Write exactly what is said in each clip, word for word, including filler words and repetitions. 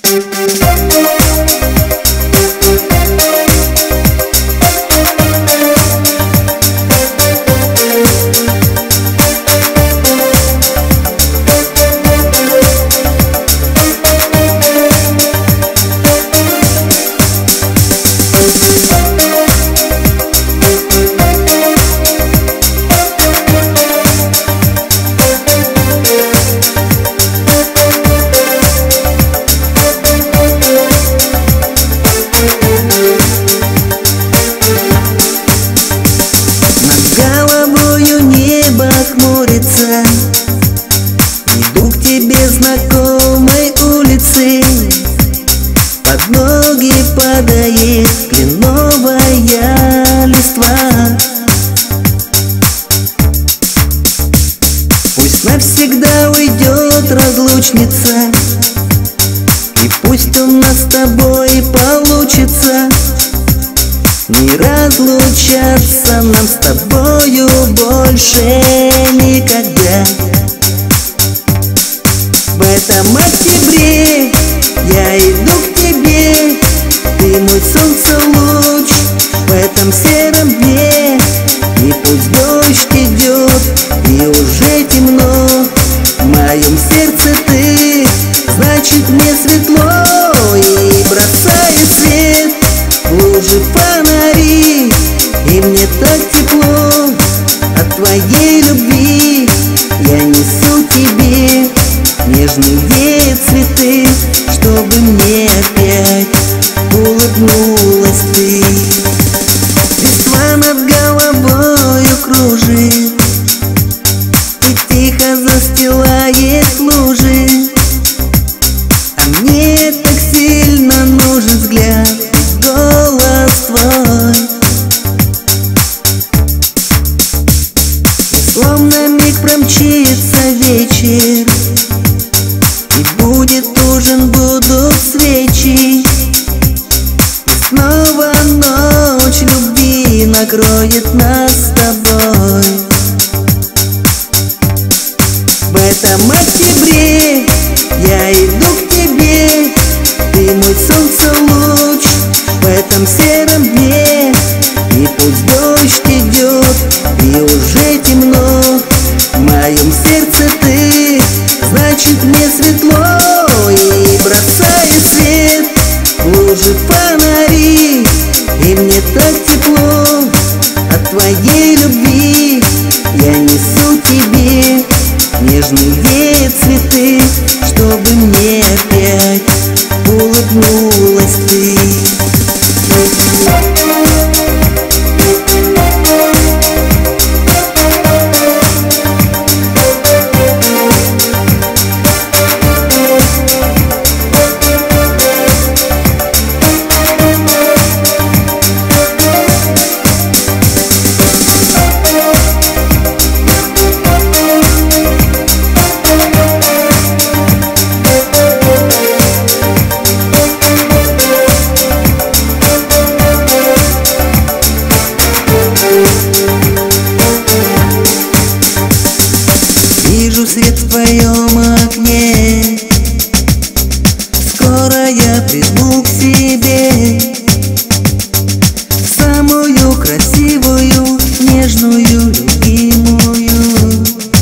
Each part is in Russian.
Иду к тебе знакомой улицы, под ноги падает кленовая листва. Пусть навсегда уйдет разлучница, и пусть у нас с тобой получится не разлучаться нам с тобою больше никогда. В этом октябре я иду к тебе, ты мой солнце луч в этом сером дне. И пусть дождь идет, и уже темно, в моем сердце ты, значит мне светло. И бросает свет в лужи фонари, и мне так тепло от твоей любви. Я несу тебе нежные цветы, чтобы мне опять улыбнулась ты. Листва над головою кружит и тихо застилает лужи, а мне так сильно нужен взгляд, голос твой. И словно миг промчится вечер, и будет ужин, будут свечи, и снова ночь любви накроет нас с тобой. В этом октябре я иду к тебе, ты мой солнце луч в этом сером дне. И пусть дождь идет, и уже темно, в моем сердце ты, значит мне светло. И бросает свет в лужи фонари, и мне так тепло от твоей любви. Я несу тебе нежные цветы, чтобы мне опять улыбнулась ты. Вижу свет в твоем окне, скоро я прижму к себе самую красивую, нежную, любимую.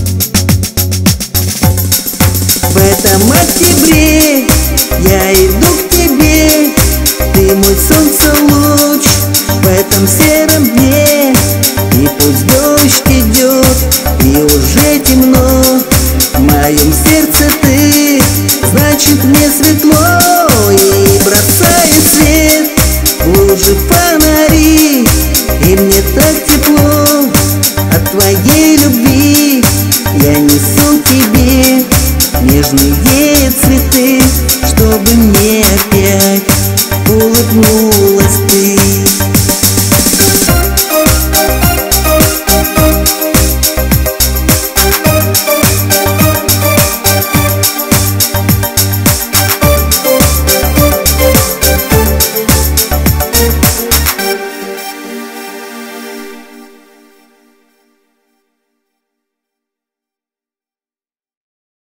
В этом октябре я иду к тебе, ты мой солнце луч в этом сером дне. И пусть дождь идет, и уже темно, в моем сердце ты, значит мне светло. И бросает свет в лужи фонари, и мне так тепло от твоей любви. Я несу тебе нежные цветы, чтобы мне опять улыбнуться.